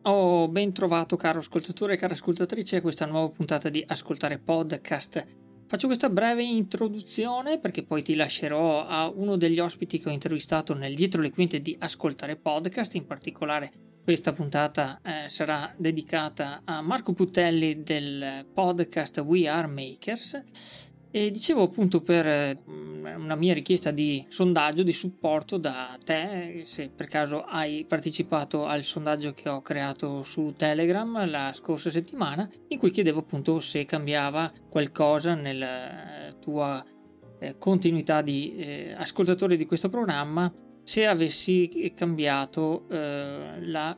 Oh, ben trovato caro ascoltatore e cara ascoltatrice a questa nuova puntata di Ascoltare Podcast. Faccio questa breve introduzione perché poi ti lascerò a uno degli ospiti che ho intervistato nel dietro le quinte di Ascoltare Podcast. In particolare questa puntata sarà dedicata a Marco Putelli del podcast We Are Makers. E dicevo appunto per una mia richiesta di sondaggio, di supporto da te, se per caso hai partecipato al sondaggio che ho creato su Telegram la scorsa settimana, in cui chiedevo appunto se cambiava qualcosa nella tua continuità di ascoltatore di questo programma, se avessi cambiato la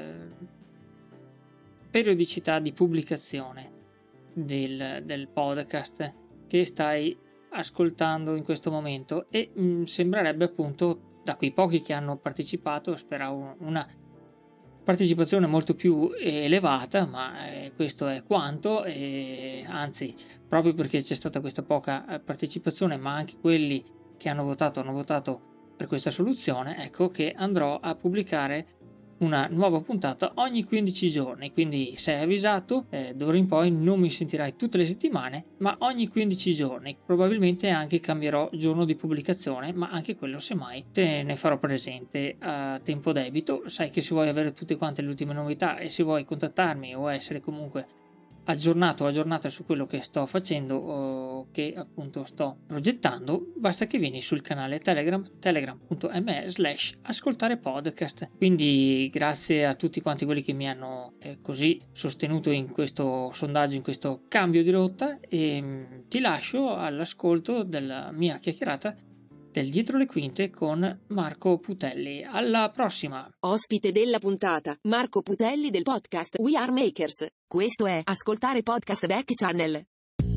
periodicità di pubblicazione del podcast che stai ascoltando in questo momento, e sembrerebbe appunto da quei pochi che hanno partecipato, speravo una partecipazione molto più elevata, ma questo è quanto, anzi proprio perché c'è stata questa poca partecipazione, ma anche quelli che hanno votato per questa soluzione, ecco che andrò a pubblicare una nuova puntata ogni 15 giorni, quindi sei avvisato, d'ora in poi non mi sentirai tutte le settimane, ma ogni 15 giorni. Probabilmente anche cambierò giorno di pubblicazione, ma anche quello semmai te ne farò presente a tempo debito. Sai che se vuoi avere tutte quante le ultime novità e se vuoi contattarmi o essere comunque aggiornata su quello che sto facendo o che appunto sto progettando, basta che vieni sul canale telegram.me/ascoltare podcast. Quindi grazie a tutti quanti quelli che mi hanno così sostenuto in questo sondaggio, in questo cambio di rotta, e ti lascio all'ascolto della mia chiacchierata del dietro le quinte con Marco Putelli. Alla prossima! Ospite della puntata, Marco Putelli del podcast We Are Makers. Questo è Ascoltare Podcast Back Channel.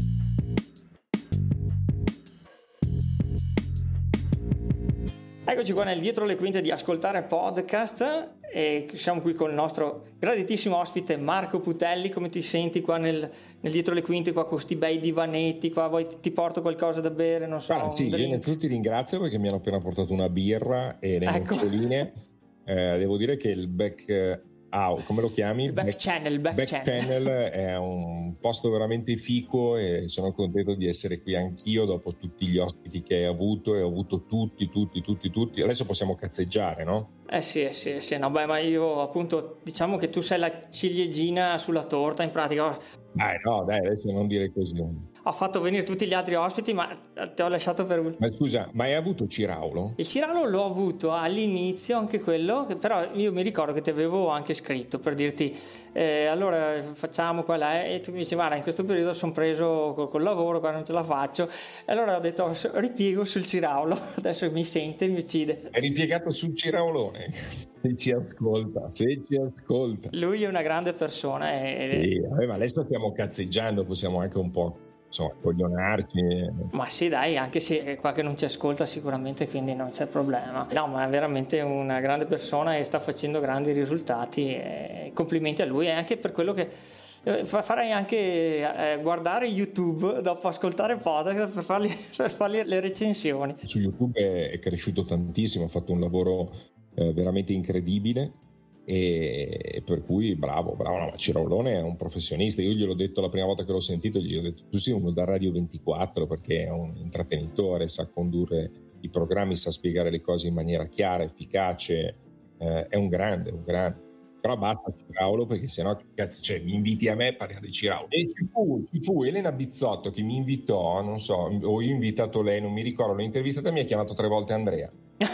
Eccoci qua nel dietro le quinte di Ascoltare Podcast e siamo qui con il nostro graditissimo ospite Marco Putelli. Come ti senti qua nel dietro le quinte, qua con questi bei divanetti, qua vuoi ti porto qualcosa da bere, non so. Sì, io innanzitutto ti ringrazio perché mi hanno appena portato una birra e le noccioline. Devo dire che il come lo chiami? Il back channel È un posto veramente fico e sono contento di essere qui anch'io dopo tutti gli ospiti che hai avuto, e ho avuto tutti. Adesso possiamo cazzeggiare, no? Sì, no, beh, ma io appunto diciamo che tu sei la ciliegina sulla torta in pratica. No, dai, adesso non dire così. Ho fatto venire tutti gli altri ospiti, ma ti ho lasciato per ultimo. Ma scusa, ma hai avuto Ciraulo? Il Ciraulo l'ho avuto all'inizio, anche quello, però io mi ricordo che ti avevo anche scritto per dirti allora facciamo quella, e tu mi dici guarda, in questo periodo sono preso col lavoro, qua non ce la faccio, e allora ho detto ripiego sul Ciraulo. Adesso mi sente, mi uccide. È ripiegato sul Ciraolone. Se ci ascolta. Lui è una grande persona sì, ma adesso stiamo cazzeggiando, possiamo anche un po' coglionarci. Ma sì, dai, anche se qua che non ci ascolta sicuramente, quindi non c'è problema. No, ma è veramente una grande persona e sta facendo grandi risultati, e complimenti a lui, e anche per quello che farei anche guardare YouTube dopo Ascoltare Podcast per fargli le recensioni. Su YouTube è cresciuto tantissimo, ha fatto un lavoro veramente incredibile, e per cui bravo, no, Cirolone è un professionista. Io gliel'ho detto la prima volta che l'ho sentito, gli ho detto tu sei uno da Radio 24 perché è un intrattenitore, sa condurre i programmi, sa spiegare le cose in maniera chiara, efficace, è un grande. Però basta Ciraulo, perché sennò che cazzo, cioè, mi inviti a me e parliamo di Ciraulo. E ci fu Elena Bizzotto che mi invitò, non so, o io ho invitato lei, non mi ricordo, l'ho intervistata e mi ha chiamato 3 volte Andrea.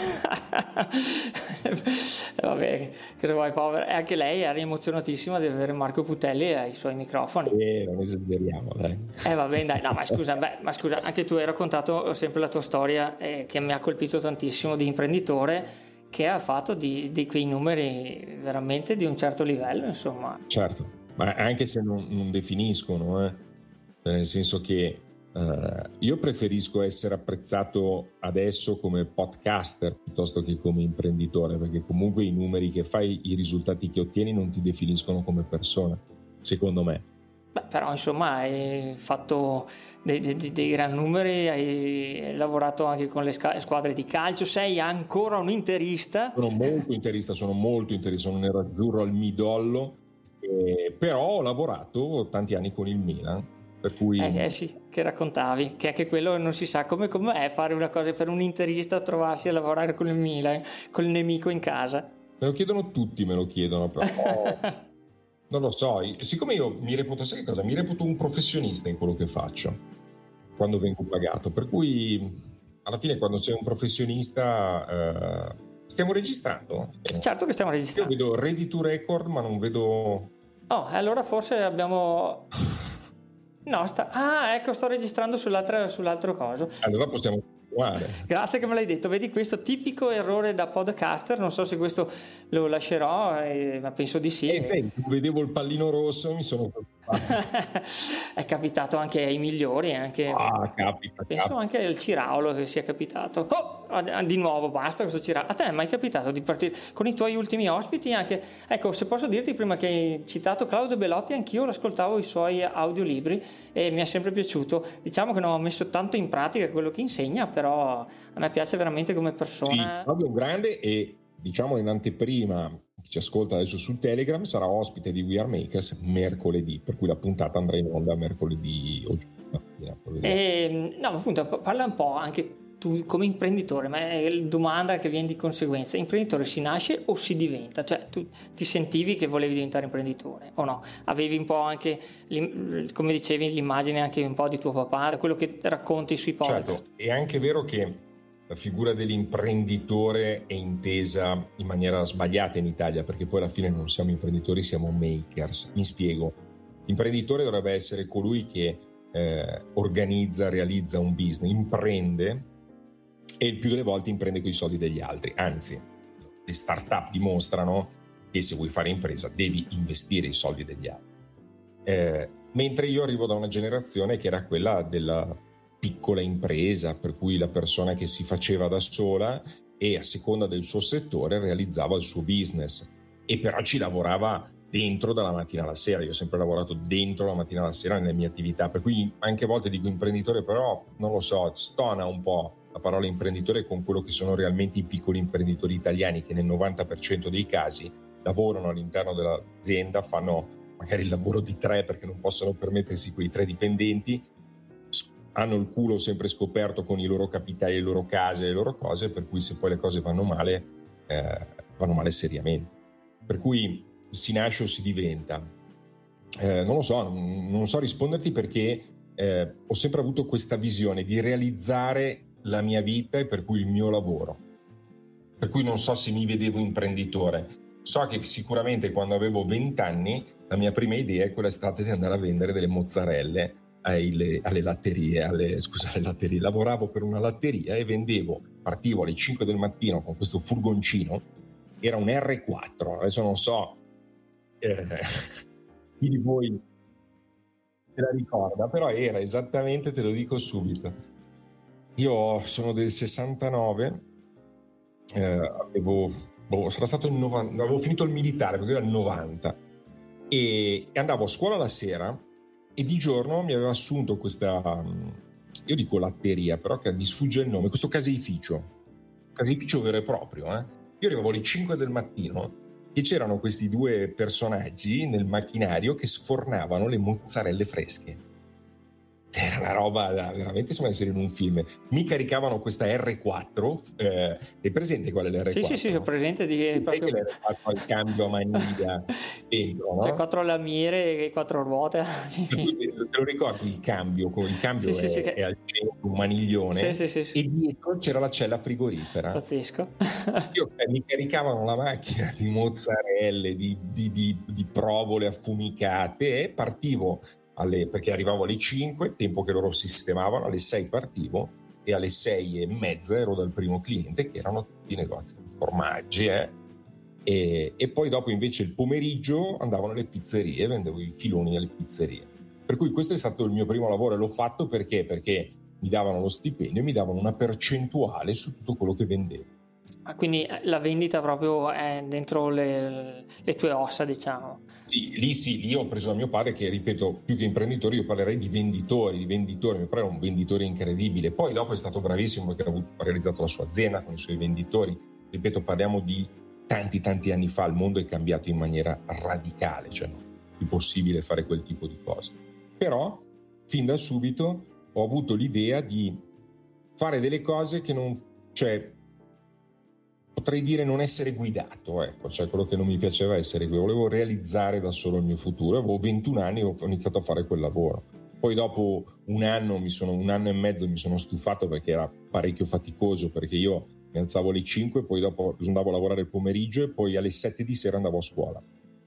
Vabbè, cosa vuoi, povera? E anche lei era emozionatissima di avere Marco Putelli ai suoi microfoni. Non esageriamo, dai. Vabbè, dai, no, ma scusa, anche tu hai raccontato sempre la tua storia che mi ha colpito tantissimo, di imprenditore che ha fatto di quei numeri veramente di un certo livello, insomma. Certo, ma anche se non definiscono, nel senso che io preferisco essere apprezzato adesso come podcaster piuttosto che come imprenditore, perché comunque i numeri che fai, i risultati che ottieni non ti definiscono come persona, secondo me. Beh, però insomma hai fatto dei gran numeri, hai lavorato anche con le squadre di calcio, sei ancora un interista. Sono molto interista, sono nerazzurro al midollo, però ho lavorato tanti anni con il Milan, per cui... Sì, che raccontavi, che anche quello non si sa come è fare una cosa per un interista, trovarsi a lavorare con il Milan, col nemico in casa. Me lo chiedono tutti, però... Non lo so, siccome io mi reputo, sai che cosa? Mi reputo un professionista in quello che faccio, quando vengo pagato, per cui alla fine quando sei un professionista... Stiamo registrando? Certo che stiamo registrando. Io vedo ready to record, ma non vedo... Oh, allora forse abbiamo... No, ecco, sto registrando sull'altro coso. Allora possiamo continuare. Grazie che me l'hai detto. Vedi, questo tipico errore da podcaster, non so se questo lo lascerò, ma penso di sì. Senti, vedevo il pallino rosso, mi sono preoccupato. È capitato anche ai migliori, capita. Penso anche al Ciraulo che sia capitato. Di nuovo, basta questo Ciraulo. A te è mai capitato di partire con i tuoi ultimi ospiti anche? Ecco, se posso dirti, prima che hai citato Claudio Belotti, anch'io ascoltavo i suoi audiolibri e mi è sempre piaciuto. Diciamo che non ho messo tanto in pratica quello che insegna, però a me piace veramente come persona. Sì, Claudio è un grande, e diciamo in anteprima, chi ci ascolta adesso su Telegram sarà ospite di We Are Makers mercoledì, per cui la puntata andrà in onda mercoledì o giovedì. No, appunto, parla un po' anche tu come imprenditore, ma è la domanda che viene di conseguenza. Imprenditore si nasce o si diventa? Cioè, tu ti sentivi che volevi diventare imprenditore o no? Avevi un po' anche, come dicevi, l'immagine anche un po' di tuo papà, quello che racconti sui podcast. Certo, è anche vero che la figura dell'imprenditore è intesa in maniera sbagliata in Italia, perché poi alla fine non siamo imprenditori, siamo makers. Mi spiego. L'imprenditore dovrebbe essere colui che organizza, realizza un business, imprende, e il più delle volte imprende con i soldi degli altri. Anzi, le start-up dimostrano che se vuoi fare impresa devi investire i soldi degli altri. Mentre io arrivo da una generazione che era quella della piccola impresa, per cui la persona che si faceva da sola e a seconda del suo settore realizzava il suo business, e però ci lavorava dentro dalla mattina alla sera. Io ho sempre lavorato dentro la mattina alla sera nelle mie attività, per cui anche a volte dico imprenditore, però non lo so, stona un po' la parola imprenditore con quello che sono realmente i piccoli imprenditori italiani, che nel 90% dei casi lavorano all'interno dell'azienda, fanno magari il lavoro di 3 perché non possono permettersi quei 3 dipendenti, hanno il culo sempre scoperto con i loro capitali, le loro case, le loro cose, per cui se poi le cose vanno male seriamente. Per cui si nasce o si diventa. Non lo so, non so risponderti, perché ho sempre avuto questa visione di realizzare la mia vita e per cui il mio lavoro. Per cui non so se mi vedevo imprenditore. So che sicuramente quando avevo 20 anni la mia prima idea è quella stata di andare a vendere delle mozzarelle alle latterie, lavoravo per una latteria e partivo alle 5 del mattino con questo furgoncino, era un R4, adesso non so chi di voi se la ricorda, però era esattamente, te lo dico subito, io sono del 69, sarà stato il 90, avevo finito il militare perché era il 90, e andavo a scuola la sera e di giorno mi aveva assunto questa, io dico latteria, però che mi sfugge il nome, questo caseificio vero e proprio. Io arrivavo alle 5 del mattino e c'erano questi 2 personaggi nel macchinario che sfornavano le mozzarelle fresche. Era una roba veramente, sembra essere in un film. Mi caricavano questa R4, è presente qual è l'R4? Sì, ho presente di proprio... che l'R4 ha il cambio a maniglia dentro, no? Cioè 4 lamiere e 4 ruote. Te lo ricordi il cambio? Il cambio è al centro, un maniglione, e dietro c'era la cella frigorifera. Pazzesco. Mi caricavano la macchina di mozzarelle, di provole affumicate, e partivo perché arrivavo alle 5, tempo che loro sistemavano, alle 6 partivo e alle 6:30 ero dal primo cliente, che erano tutti i negozi di formaggi, e poi dopo invece il pomeriggio andavo nelle pizzerie, vendevo i filoni alle pizzerie. Per cui questo è stato il mio primo lavoro, e l'ho fatto perché mi davano lo stipendio e mi davano una percentuale su tutto quello che vendevo. Quindi la vendita proprio è dentro le tue ossa, diciamo. Sì, lì ho preso da mio padre, che ripeto, più che imprenditore io parlerei di venditori. Mio padre era un venditore incredibile, poi dopo è stato bravissimo perché ha realizzato la sua azienda con i suoi venditori. Ripeto, parliamo di tanti anni fa, il mondo è cambiato in maniera radicale, cioè non è più possibile fare quel tipo di cose. Però fin da subito ho avuto l'idea di fare delle cose che non, cioè potrei dire non essere guidato, ecco, cioè quello che non mi piaceva essere guidato, volevo realizzare da solo il mio futuro. Avevo 21 anni e ho iniziato a fare quel lavoro. Poi dopo un anno e mezzo mi sono stufato perché era parecchio faticoso, perché io mi alzavo alle 5, poi dopo andavo a lavorare il pomeriggio e poi alle 7 di sera andavo a scuola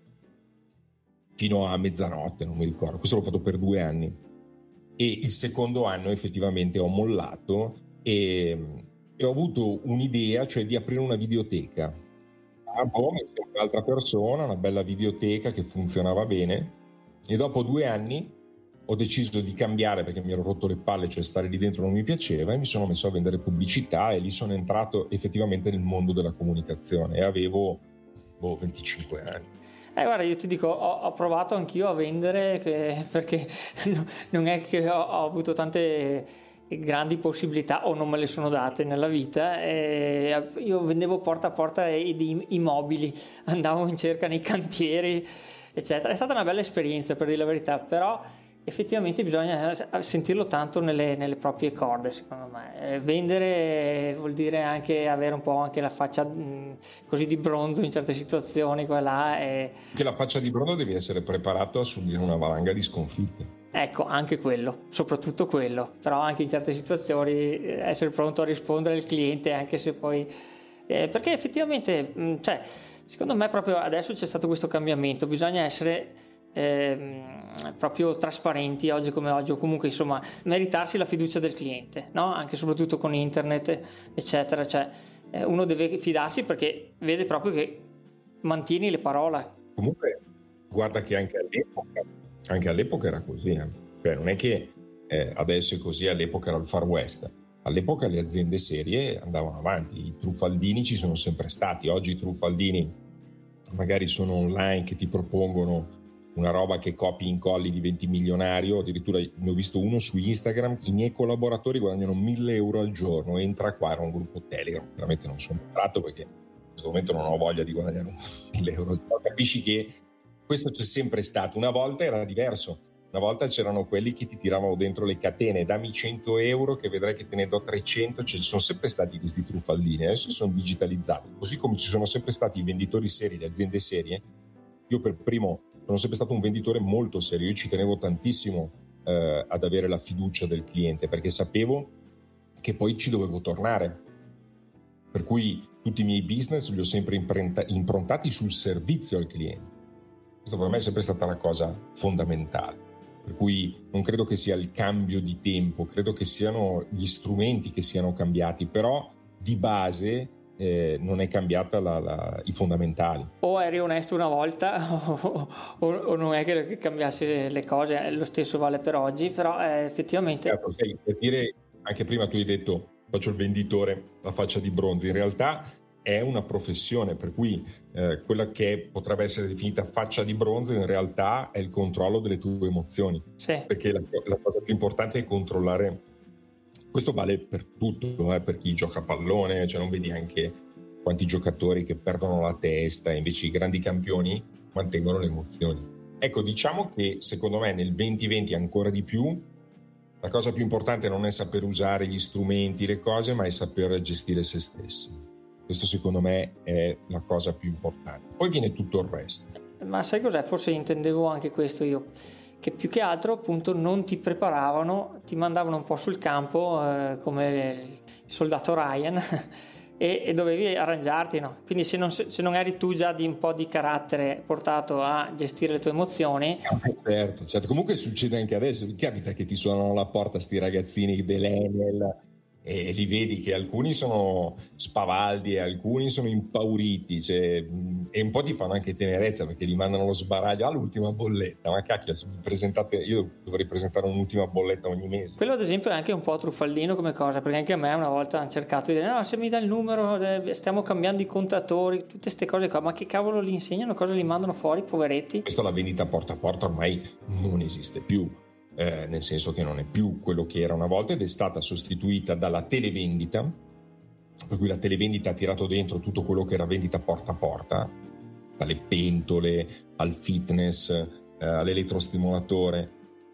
fino a mezzanotte, non mi ricordo. Questo l'ho fatto per 2 anni e il secondo anno effettivamente ho mollato e ho avuto un'idea, cioè di aprire una videoteca. Mi sembra un'altra persona, una bella videoteca che funzionava bene, e dopo 2 anni ho deciso di cambiare perché mi ero rotto le palle, cioè stare lì dentro non mi piaceva, e mi sono messo a vendere pubblicità e lì sono entrato effettivamente nel mondo della comunicazione e avevo 25 anni. Guarda, io ti dico, ho provato anch'io a vendere perché non è che ho avuto tante grandi possibilità o non me le sono date nella vita. Io vendevo porta a porta di immobili, andavo in cerca nei cantieri, eccetera. È stata una bella esperienza, per dire la verità, però effettivamente bisogna sentirlo tanto nelle proprie corde, secondo me. Vendere vuol dire anche avere un po' anche la faccia così di bronzo in certe situazioni, qua là. Che la faccia di bronzo, devi essere preparato a subire una valanga di sconfitte. Ecco, anche quello, soprattutto quello, però anche in certe situazioni essere pronto a rispondere al cliente, anche se poi... perché effettivamente, cioè, secondo me proprio adesso c'è stato questo cambiamento, bisogna essere... proprio trasparenti oggi come oggi, o comunque insomma meritarsi la fiducia del cliente, no? Anche e soprattutto con internet eccetera, cioè uno deve fidarsi perché vede proprio che mantieni le parole. Comunque guarda che anche all'epoca era così, cioè, non è che adesso è così, all'epoca era il Far West. All'epoca le aziende serie andavano avanti, i truffaldini ci sono sempre stati. Oggi i truffaldini magari sono online che ti propongono una roba che copi e incolli, diventi milionario. Addirittura ne ho visto uno su Instagram: i miei collaboratori guadagnano 1.000 euro al giorno, entra qua, era un gruppo Telegram, veramente non sono entrato perché in questo momento non ho voglia di guadagnare 1.000 euro al giorno. Capisci che questo c'è sempre stato. Una volta era diverso, una volta c'erano quelli che ti tiravano dentro le catene: dammi 100 euro che vedrai che te ne do 300. Cioè, ci sono sempre stati questi truffaldini, adesso sono digitalizzati, così come ci sono sempre stati i venditori seri, le aziende serie. Io per primo sono sempre stato un venditore molto serio, io ci tenevo tantissimo ad avere la fiducia del cliente, perché sapevo che poi ci dovevo tornare, per cui tutti i miei business li ho sempre improntati sul servizio al cliente. Questo per me è sempre stata una cosa fondamentale, per cui non credo che sia il cambio di tempo, credo che siano gli strumenti che siano cambiati, però di base non è cambiata i fondamentali. O eri onesto una volta o non è che cambiasse le cose, lo stesso vale per oggi, però effettivamente... Certo, per dire, anche prima tu hai detto faccio il venditore, la faccia di bronzo, in realtà è una professione, per cui quella che potrebbe essere definita faccia di bronzo in realtà è il controllo delle tue emozioni, sì. Perché la cosa più importante è controllare. Questo vale per tutto, per chi gioca a pallone, cioè non vedi anche quanti giocatori che perdono la testa, invece i grandi campioni mantengono le emozioni. Ecco, diciamo che secondo me nel 2020 ancora di più la cosa più importante non è saper usare gli strumenti, le cose, ma è saper gestire se stessi. Questo secondo me è la cosa più importante. Poi viene tutto il resto. Ma sai cos'è? Forse intendevo anche questo io, che più che altro appunto non ti preparavano, ti mandavano un po' sul campo come il soldato Ryan e dovevi arrangiarti, no? Quindi se non eri tu già di un po' di carattere portato a gestire le tue emozioni... Certo. Comunque succede anche adesso, mi capita che ti suonano alla porta sti ragazzini dell'Enel e li vedi che alcuni sono spavaldi e alcuni sono impauriti, cioè, e un po' ti fanno anche tenerezza perché gli mandano lo sbaraglio all'ultima bolletta, ma cacchio, io dovrei presentare un'ultima bolletta ogni mese. Quello ad esempio è anche un po' truffaldino come cosa, perché anche a me una volta hanno cercato di dire no, se mi dà il numero stiamo cambiando i contatori, tutte queste cose qua, ma che cavolo li insegnano, cosa li mandano fuori, poveretti? Questo, la vendita porta a porta ormai non esiste più. Nel senso che non è più quello che era una volta ed è stata sostituita dalla televendita, per cui la televendita ha tirato dentro tutto quello che era vendita porta a porta, dalle pentole al fitness, all'elettrostimolatore,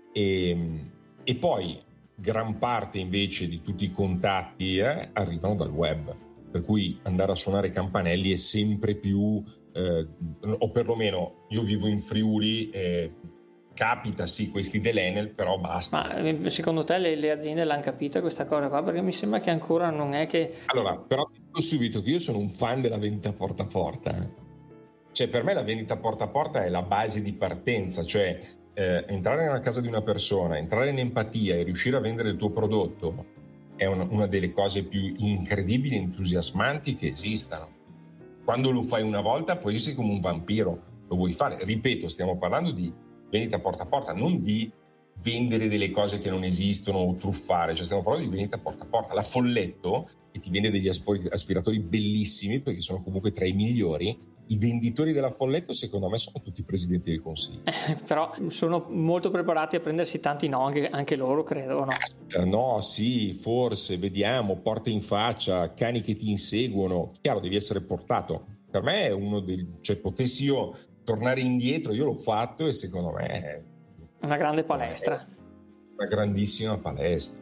e poi gran parte invece di tutti i contatti arrivano dal web, per cui andare a suonare campanelli è sempre più, o perlomeno io vivo in Friuli, capita sì questi dell'Enel, però basta. Ma secondo te le aziende l'hanno capita questa cosa qua? Perché mi sembra che ancora non è che... Allora, però ti dico subito che io sono un fan della vendita porta a porta. Cioè, per me la vendita porta a porta è la base di partenza, cioè entrare nella casa di una persona, entrare in empatia e riuscire a vendere il tuo prodotto è una delle cose più incredibili e entusiasmanti che esistano. Quando lo fai una volta poi sei come un vampiro, lo vuoi fare. Ripeto, stiamo parlando di vendita porta a porta, non di vendere delle cose che non esistono o truffare, cioè stiamo parlando di vendita porta a porta. La Folletto, che ti vende degli aspiratori bellissimi perché sono comunque tra i migliori, i venditori della Folletto secondo me sono tutti presidenti del consiglio. Però sono molto preparati a prendersi tanti no, anche loro credo, no? No, sì, forse, vediamo, porte in faccia, cani che ti inseguono, chiaro, devi essere portato. Per me è uno dei, cioè potessi io tornare indietro, io l'ho fatto e secondo me è una grande palestra, una grandissima palestra,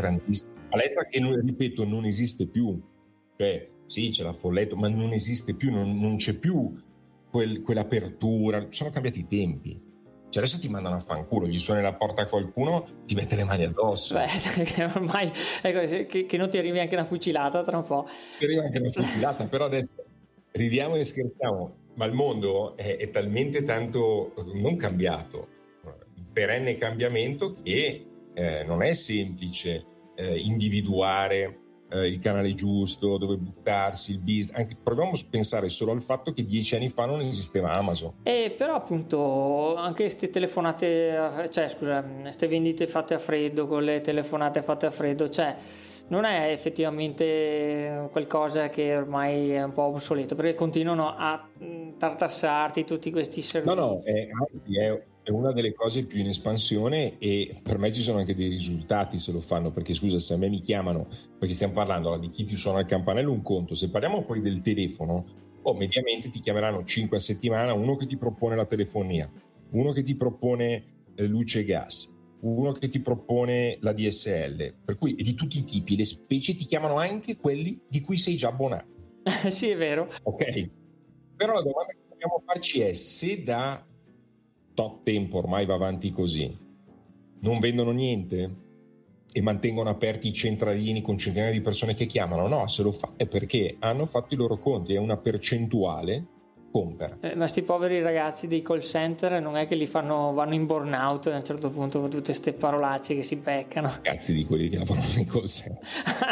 che ripeto non esiste più, cioè sì c'è la Folletto ma non esiste più, non c'è più quell'apertura, sono cambiati i tempi, cioè adesso ti mandano a fanculo, gli suoni la porta a qualcuno, ti mette le mani addosso. Beh, ormai ecco, che non ti arrivi anche una fucilata tra un po'. Ti arriva anche una fucilata, però adesso ridiamo e scherziamo, ma il mondo è talmente tanto non cambiato, in perenne cambiamento, che non è semplice individuare il canale giusto, dove buttarsi, il business. Anche, proviamo a pensare solo al fatto che 10 anni fa non esisteva Amazon. Però appunto anche queste telefonate, cioè scusa, queste vendite fatte a freddo, con le telefonate fatte a freddo, cioè non è effettivamente qualcosa che ormai è un po' obsoleto, perché continuano a tartassarti tutti questi servizi. No, anzi è una delle cose più in espansione, e per me ci sono anche dei risultati se lo fanno, perché scusa, se a me mi chiamano, perché stiamo parlando di chi ti suona il campanello, un conto, se parliamo poi del telefono, mediamente ti chiameranno 5 a settimana, uno che ti propone la telefonia, uno che ti propone luce e gas, uno che ti propone la DSL, per cui di tutti i tipi, le specie, ti chiamano anche quelli di cui sei già abbonato. Sì, è vero. Ok, però la domanda che dobbiamo farci è: se da tot tempo ormai va avanti così, non vendono niente e mantengono aperti i centralini con centinaia di persone che chiamano? No, se lo fa è perché hanno fatto i loro conti, è una percentuale compra. Ma sti poveri ragazzi dei call center non è che vanno in burnout a un certo punto con tutte queste parolacce che si beccano? Cazzi di quelli che lavorano nei call center.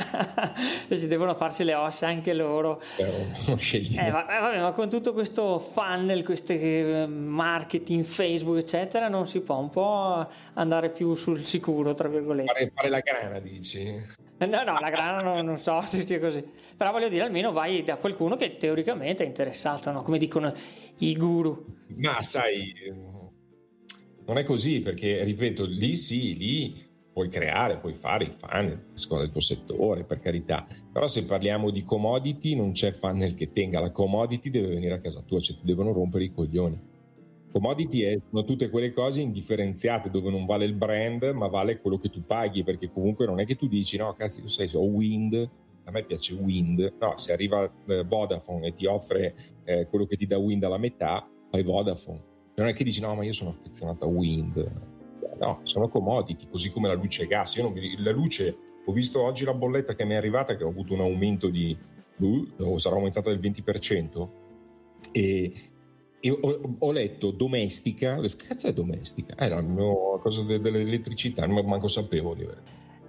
E si devono farci le ossa anche loro. Non scegli. Vabbè, ma con tutto questo funnel, queste marketing, Facebook eccetera, non si può un po' andare più sul sicuro, tra virgolette? Fare la grana, dici? No, la grana non so se sia così, però voglio dire, almeno vai da qualcuno che teoricamente è interessato, no? Come dicono i guru. Ma sai, non è così, perché ripeto, lì puoi creare, puoi fare i funnel a seconda del tuo settore, per carità, però se parliamo di commodity non c'è funnel che tenga, la commodity deve venire a casa tua, cioè ti devono rompere i coglioni. Commodity sono tutte quelle cose indifferenziate dove non vale il brand ma vale quello che tu paghi, perché comunque non è che tu dici no cazzo, tu sai, ho Wind, a me piace Wind, no, se arriva Vodafone e ti offre quello che ti dà Wind alla metà, fai Vodafone. Non è che dici no ma io sono affezionato a Wind, no, sono commodity, così come la luce e gas. La luce, ho visto oggi la bolletta che mi è arrivata, che ho avuto un aumento sarà aumentata del 20%, e ho letto domestica, che cazzo è domestica? Era la mia cosa dell'elettricità, non manco sapevo di avere.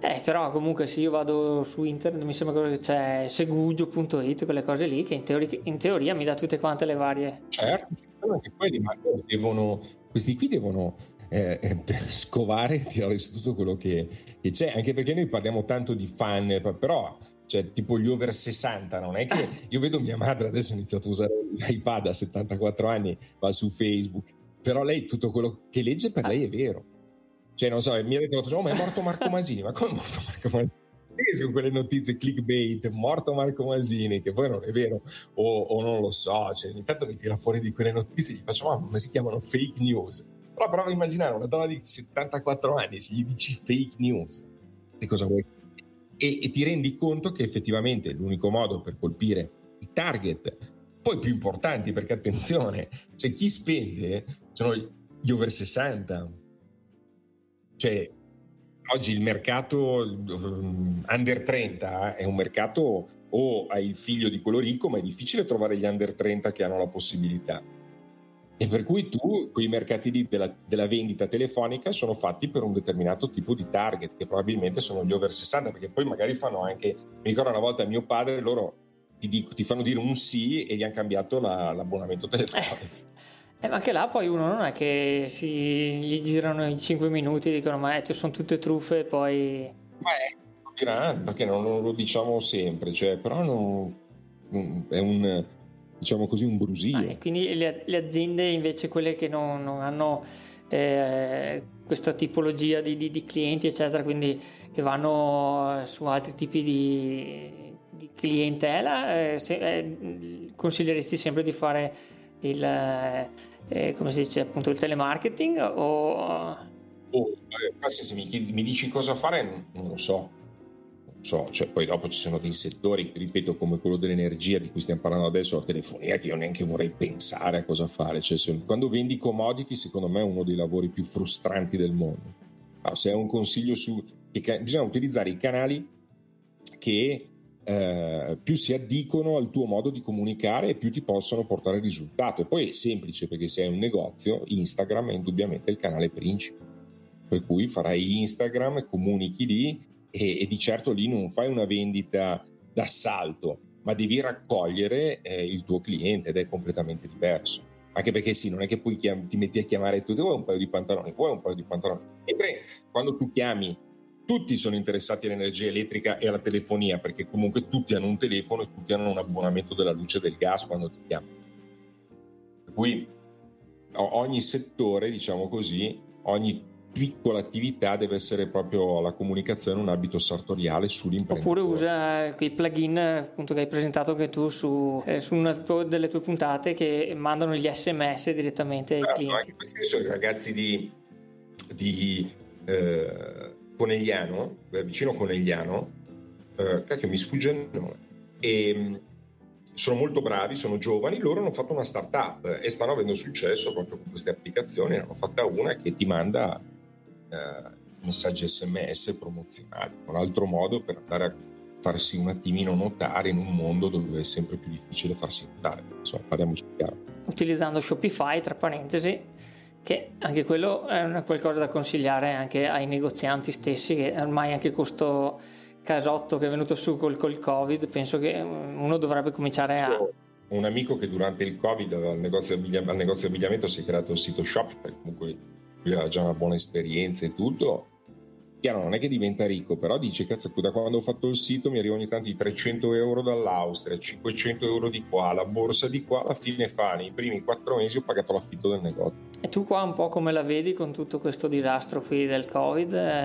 Però comunque se io vado su internet mi sembra che c'è segugio.it, quelle cose lì, che in teoria mi dà tutte quante le varie. Certo, anche quelli, ma questi qui devono scovare e tirare su tutto quello che c'è, anche perché noi parliamo tanto di fan, però cioè tipo gli over 60, non è che io vedo mia madre adesso ha iniziato a usare l'iPad a 74 anni, va su Facebook, però lei tutto quello che legge per lei è vero. Cioè, non so, mi ha detto, ma è morto Marco Masini, ma come è morto Marco Masini? Con quelle notizie clickbait, morto Marco Masini, che poi non è vero, o non lo so, cioè, ogni tanto mi tira fuori di quelle notizie e gli faccio, ma si chiamano fake news. Però prova a immaginare una donna di 74 anni, se gli dici fake news, che cosa vuoi? E ti rendi conto che effettivamente l'unico modo per colpire i target, poi più importanti, perché attenzione, cioè chi spende sono gli over 60. Cioè, oggi il mercato under 30 è un mercato o hai il figlio di quello ricco, ma è difficile trovare gli under 30 che hanno la possibilità. E per cui quei mercati lì della vendita telefonica sono fatti per un determinato tipo di target, che probabilmente sono gli over 60, perché poi magari fanno anche, mi ricordo una volta mio padre, loro ti fanno dire un sì e gli hanno cambiato l'abbonamento telefonico. Ma anche là poi uno non è che gli girano i 5 minuti e dicono ma sono tutte truffe e poi... Perché non lo diciamo sempre, cioè, però è un, diciamo così, un brusio. E quindi le aziende invece, quelle che non hanno questa tipologia di clienti eccetera, quindi che vanno su altri tipi di clientela, consiglieresti sempre di fare come si dice, appunto, il telemarketing o... Se mi dici cosa fare non lo so, cioè poi dopo ci sono dei settori, ripeto, come quello dell'energia di cui stiamo parlando adesso, la telefonia, che io neanche vorrei pensare a cosa fare, cioè quando vendi commodity secondo me è uno dei lavori più frustranti del mondo. Se hai un consiglio bisogna utilizzare i canali che più si addicono al tuo modo di comunicare e più ti possono portare risultato. E poi è semplice, perché se hai un negozio, Instagram è indubbiamente il canale principe, per cui farai Instagram, comunichi lì e di certo lì non fai una vendita d'assalto, ma devi raccogliere il tuo cliente, ed è completamente diverso. Anche perché sì, non è che poi ti metti a chiamare tutti, vuoi un paio di pantaloni, e quando tu chiami, tutti sono interessati all'energia elettrica e alla telefonia, perché comunque tutti hanno un telefono e tutti hanno un abbonamento della luce e del gas quando ti chiamano. Per cui ogni settore, diciamo così, ogni piccola attività deve essere proprio la comunicazione un abito sartoriale sull'imprenditore. Oppure usa quei plugin appunto che hai presentato che tu su una delle tue puntate, che mandano gli SMS direttamente ai clienti. Anche questi sono i ragazzi di Conegliano, vicino Conegliano, che mi sfugge il nome, e sono molto bravi, sono giovani, loro hanno fatto una startup e stanno avendo successo proprio con queste applicazioni. Ne hanno fatta una che ti manda messaggi SMS promozionali, un altro modo per andare a farsi un attimino notare in un mondo dove è sempre più difficile farsi notare. Insomma, parliamoci chiaro. Utilizzando Shopify, tra parentesi, che anche quello è qualcosa da consigliare anche ai negozianti stessi, che ormai anche questo casotto che è venuto su col Covid, penso che uno dovrebbe cominciare a... Un amico che durante il Covid al negozio di abbigliamento si è creato il sito Shopify, comunque lui aveva già una buona esperienza e tutto. Chiaro, non è che diventa ricco, però dice, cazzo, da quando ho fatto il sito mi arriva ogni tanto i 300 euro dall'Austria, 500 euro di qua, la borsa di qua, alla fine nei primi 4 mesi ho pagato l'affitto del negozio. E tu qua un po' come la vedi con tutto questo disastro qui del Covid?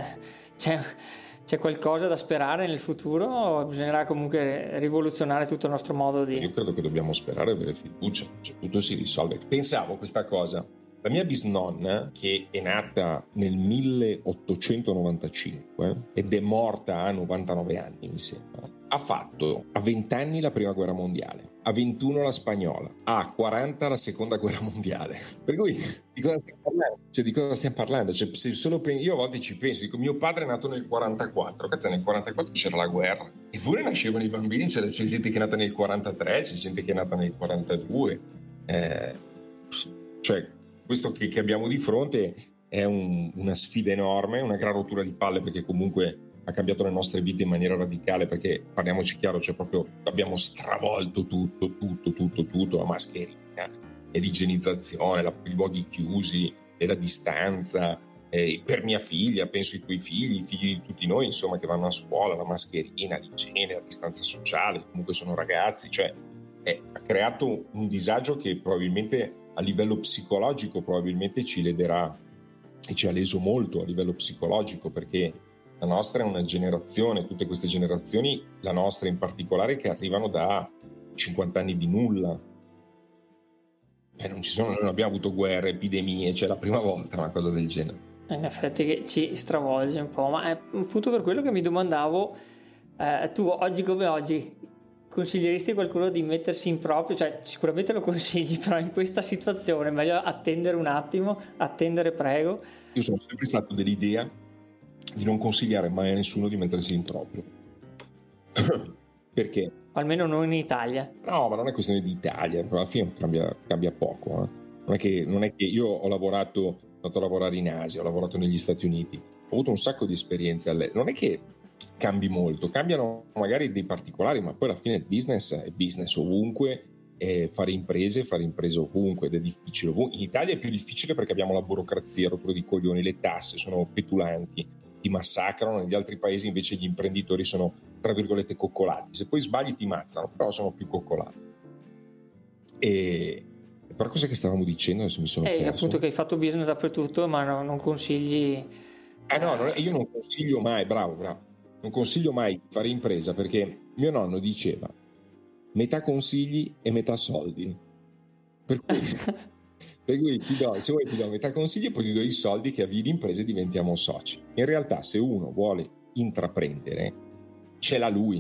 C'è qualcosa da sperare nel futuro o bisognerà comunque rivoluzionare tutto il nostro modo di... Io credo che dobbiamo sperare e avere fiducia, cioè tutto si risolve. Pensavo questa cosa. La mia bisnonna, che è nata nel 1895 ed è morta a 99 anni, mi sembra, ha fatto a 20 anni la prima guerra mondiale, a 21 la spagnola, a 40 la seconda guerra mondiale. Per cui di cosa stiamo parlando? Cioè, se solo io a volte ci penso, dico, mio padre è nato nel 44, cazzo, nel 44 c'era la guerra, eppure nascevano i bambini, c'è gente che è nata nel 43, c'è gente che è nata nel 42, cioè questo che abbiamo di fronte è una sfida enorme, una gran rottura di palle, perché comunque ha cambiato le nostre vite in maniera radicale, perché parliamoci chiaro, cioè proprio abbiamo stravolto tutto, la mascherina, e l'igienizzazione, i luoghi chiusi, e la distanza, per mia figlia, penso ai tuoi figli, i figli di tutti noi, insomma, che vanno a scuola, la mascherina, l'igiene, la distanza sociale, comunque sono ragazzi, cioè ha creato un disagio che probabilmente a livello psicologico probabilmente ci lederà, e ci ha leso molto a livello psicologico, perché la nostra è una generazione, tutte queste generazioni, la nostra in particolare, che arrivano da 50 anni di nulla. Non abbiamo avuto guerre, epidemie, cioè la prima volta una cosa del genere. In effetti che ci stravolge un po', ma è appunto per quello che mi domandavo, tu oggi come oggi consiglieresti a qualcuno di mettersi in proprio? Cioè sicuramente lo consigli, però in questa situazione è meglio attendere un attimo, attendere prego. Io sono sempre stato dell'idea di non consigliare mai a nessuno di mettersi in proprio. Perché? Almeno non in Italia. No, ma non è questione di Italia, alla fine cambia poco. Non è che io ho lavorato, andato a lavorare in Asia, ho lavorato negli Stati Uniti, ho avuto un sacco di esperienze non è che cambi molto, cambiano magari dei particolari, ma poi alla fine il business è business ovunque, fare imprese ovunque, ed è difficile ovunque. In Italia è più difficile perché abbiamo la burocrazia, rottura di coglioni, le tasse sono petulanti, ti massacrano. Negli altri paesi invece gli imprenditori sono, tra virgolette, coccolati, se poi sbagli ti mazzano, però sono più coccolati. Però cosa che stavamo dicendo? Adesso mi sono perso. Appunto che hai fatto business dappertutto, ma non consigli... Io non consiglio mai, bravo, non consiglio mai di fare impresa, perché mio nonno diceva metà consigli e metà soldi, per cui se vuoi ti do metà consigli e poi ti do i soldi che avvii l'impresa e diventiamo soci. In realtà se uno vuole intraprendere ce l'ha lui,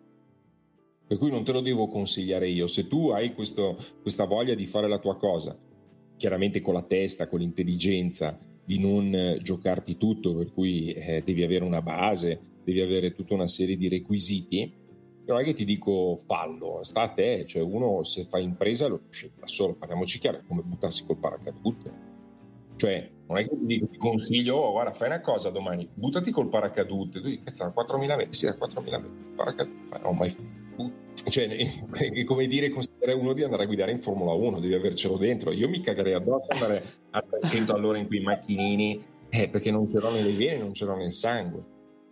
per cui non te lo devo consigliare io. Se tu hai questa voglia di fare la tua cosa, chiaramente con la testa, con l'intelligenza, di non giocarti tutto, per cui devi avere una base, devi avere tutta una serie di requisiti, non è che ti dico fallo, sta a te, cioè uno se fa impresa lo sceglie da solo, parliamoci chiaro, è come buttarsi col paracadute, cioè non è che ti consiglio, guarda, fai una cosa domani, buttati col paracadute, tu dici, cazzo, da 4.000 metri, sì, da 4.000 metri, paracadute, ma non mai cioè, è come dire, consigliare uno di andare a guidare in Formula 1, devi avercelo dentro. Io mi cagherei addosso andare a 300 all'ora in quei macchinini, perché non c'erano nelle vene, non c'erano nel sangue.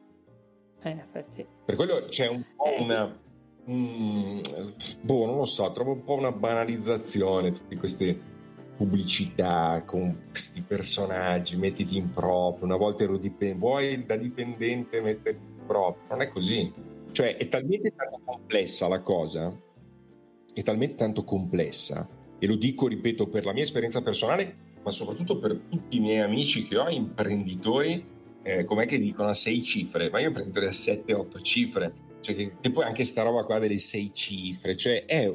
In effetti. Per quello c'è un po' non lo so, trovo un po' una banalizzazione, tutte queste pubblicità con questi personaggi, mettiti in proprio, una volta ero dipendente, vuoi da dipendente metterti in proprio, non è così. Cioè è talmente tanto complessa la cosa, è talmente tanto complessa, e lo dico, ripeto, per la mia esperienza personale, ma soprattutto per tutti i miei amici che ho, imprenditori, com'è che dicono a 6 cifre, ma io imprenditori a 7-8 cifre, cioè che poi anche sta roba qua delle 6 cifre, cioè è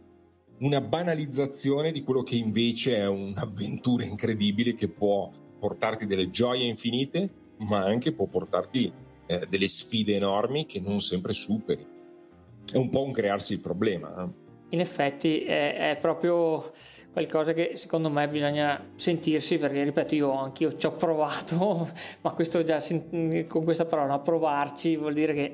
una banalizzazione di quello che invece è un'avventura incredibile che può portarti delle gioie infinite, ma anche può portarti delle sfide enormi che non sempre superi. È un po' un crearsi il problema. In effetti è proprio qualcosa che secondo me bisogna sentirsi, perché ripeto, anch'io ci ho provato, ma questo già con questa parola provarci vuol dire che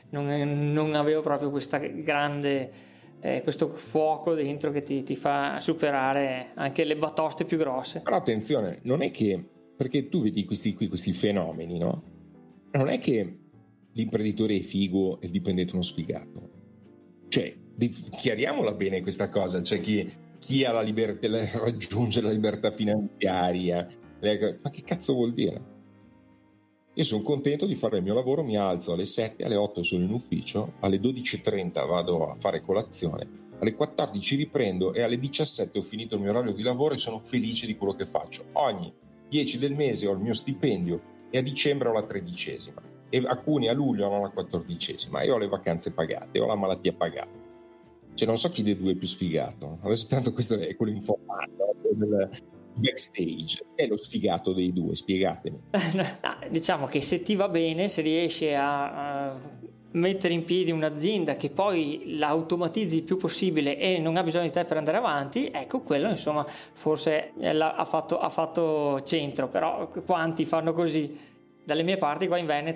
non avevo proprio questa grande questo fuoco dentro che ti fa superare anche le batoste più grosse. Però attenzione, non è che, perché tu vedi questi fenomeni, no? Non è che l'imprenditore è figo e il dipendente è uno sfigato. Cioè, chiariamola bene questa cosa, cioè chi ha la libertà, raggiunge la libertà finanziaria, ma che cazzo vuol dire? Io sono contento di fare il mio lavoro, mi alzo alle 7, alle 8 sono in ufficio, alle 12:30 vado a fare colazione, alle 14 riprendo e alle 17 ho finito il mio orario di lavoro e sono felice di quello che faccio. Ogni 10 del mese ho il mio stipendio e a dicembre ho la 13ª, e alcuni a luglio hanno la 14ª, io ho le vacanze pagate, ho la malattia pagata. Cioè non so chi dei due è più sfigato, adesso tanto questo è quello informato del backstage, è lo sfigato dei due, spiegatemi. Diciamo che se ti va bene, se riesci a mettere in piedi un'azienda che poi la automatizzi il più possibile e non ha bisogno di te per andare avanti, ecco, quello insomma forse ha fatto centro. Però quanti fanno così? Dalle mie parti qua in Veneto